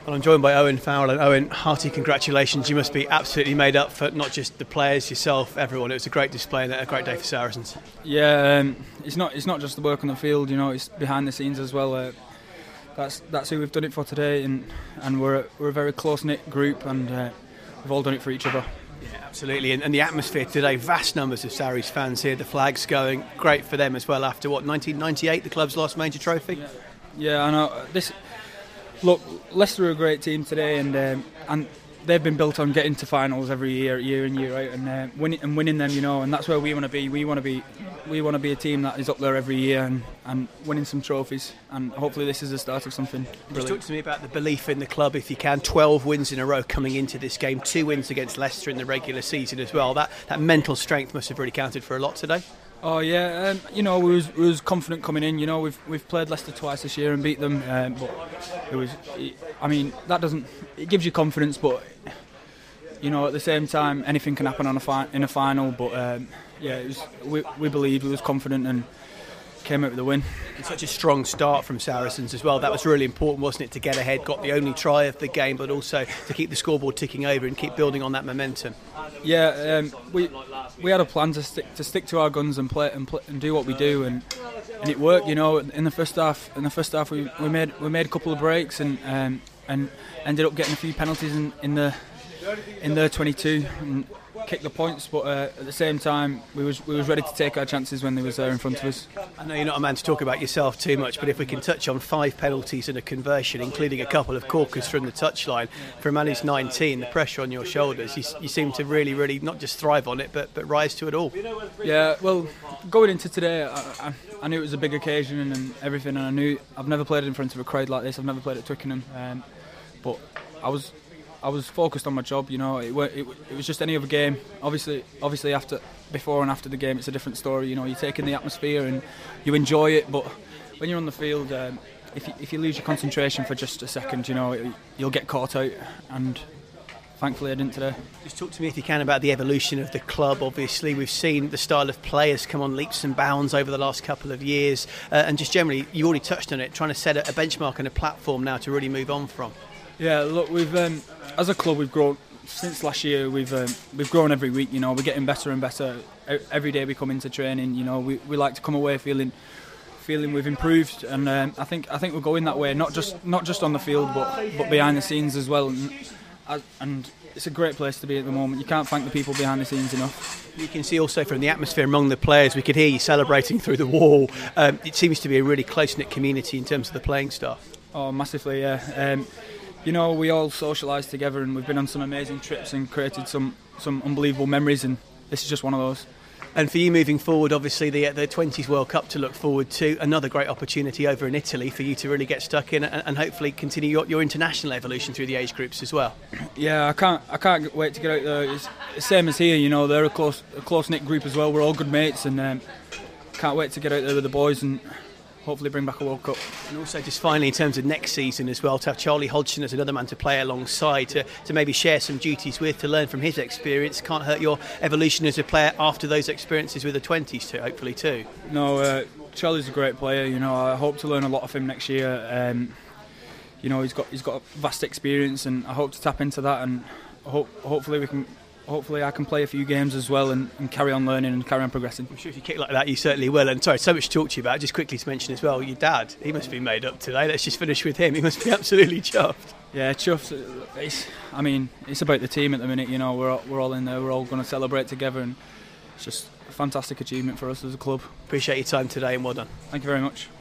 Well, I'm joined by Owen Farrell, and Owen, hearty congratulations. You must be absolutely made up for not just the players, yourself, everyone. It was a great display and a great day for Saracens. Yeah, it's not just the work on the field, it's behind the scenes as well. That's who we've done it for today, and we're a very close-knit group, and we've all done it for each other. Yeah, absolutely, and the atmosphere today, vast numbers of Sarries fans here, the flags going, great for them as well after, 1998, the club's last major trophy? Yeah, I know. Look, Leicester are a great team today, and they've been built on getting to finals every year in year out, and winning them, and that's where we want to be. We want to be a team that is up there every year and winning some trophies, and hopefully this is the start of something brilliant. Just talk to me about the belief in the club, if you can. 12 wins in a row coming into this game, 2 wins against Leicester in the regular season as well. That mental strength must have really counted for a lot today. Oh yeah, we was confident coming in. We've played Leicester twice this year and beat them, but it gives you confidence, but at the same time anything can happen in a final. But we believed, we was confident and came out with the win. And such a strong start from Saracens as well. That was really important, wasn't it, to get ahead, got the only try of the game, but also to keep the scoreboard ticking over and keep building on that momentum. Yeah, we had a plan to stick to our guns and play and do what we do, and it worked. In the first half, we made a couple of breaks and ended up getting a few penalties in their 22 and kicked the points, but at the same time we was ready to take our chances when they was there in front of us. I know you're not a man to talk about yourself too much, but if we can touch on 5 penalties and a conversion, including a couple of corkers from the touchline, for a man who's 19, the pressure on your shoulders, you seem to really not just thrive on it, but rise to it all. Yeah, well, going into today, I knew it was a big occasion and everything, and I knew I've never played in front of a crowd like this. I've never played at Twickenham, but I was focused on my job. It was just any other game. Obviously, before and after the game, it's a different story. You take in the atmosphere and you enjoy it. But when you're on the field, if you lose your concentration for just a second, you'll get caught out. And thankfully, I didn't today. Just talk to me, if you can, about the evolution of the club. Obviously, we've seen the style of players come on leaps and bounds over the last couple of years, and just generally, you already touched on it, trying to set a benchmark and a platform now to really move on from. Yeah, look, we've as a club we've grown since last year. We've grown every week. We're getting better and better every day we come into training. We like to come away feeling we've improved, and I think we're going that way. Not just on the field, but behind the scenes as well. And it's a great place to be at the moment. You can't thank the people behind the scenes enough. You can see also from the atmosphere among the players, we could hear you celebrating through the wall. It seems to be a really close-knit community in terms of the playing staff. Oh, massively, yeah. We all socialise together, and we've been on some amazing trips and created some unbelievable memories, and this is just one of those. And for you moving forward, obviously the 20s World Cup to look forward to, another great opportunity over in Italy for you to really get stuck in and hopefully continue your international evolution through the age groups as well. Yeah, I can't wait to get out there. It's the same as here, they're a close-knit group as well. We're all good mates, and can't wait to get out there with the boys and hopefully bring back a World Cup. And also just finally, in terms of next season as well, to have Charlie Hodgson as another man to play alongside, to maybe share some duties with, to learn from his experience, can't hurt your evolution as a player after those experiences with the 20s too, hopefully too. No, Charlie's a great player. I hope to learn a lot of him next year. He's got a vast experience, and I hope to tap into that, and hopefully I can play a few games as well and carry on learning and carry on progressing. I'm sure if you kick like that you certainly will. And sorry, so much to talk to you about. Just quickly to mention as well, your dad, he must be made up today. Let's just finish with him. He must be absolutely chuffed. Yeah, chuffed. It's about the team at the minute. We're all in there. We're all going to celebrate together, and it's just a fantastic achievement for us as a club. Appreciate your time today, and well done. Thank you very much.